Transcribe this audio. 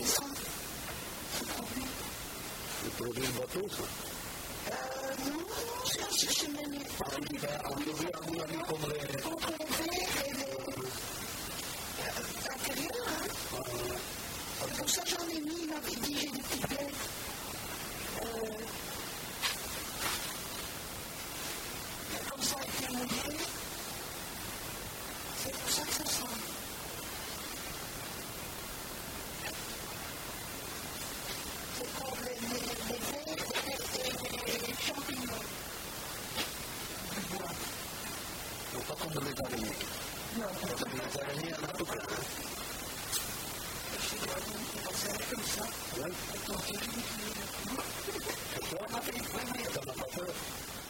c'est ça. C'est produit. Le produit de bateau, ça? Non, c'est chez Méné. On l'a vu comme les... Contre les verres et les... l'intérieur, hein. C'est pour ça que j'en ai mis, il m'avait dit, j'ai des petites bêtes. Comme ça a été mouillé. C'est pour ça que ça sent. C'est pour les verres et les champignons. Du bois. Non, pas comme les araignées. Non, Parce que les araignées, il y en a tout plein. c'est comme ça. Ouais. Attends, Et toi? T'en as pas peur?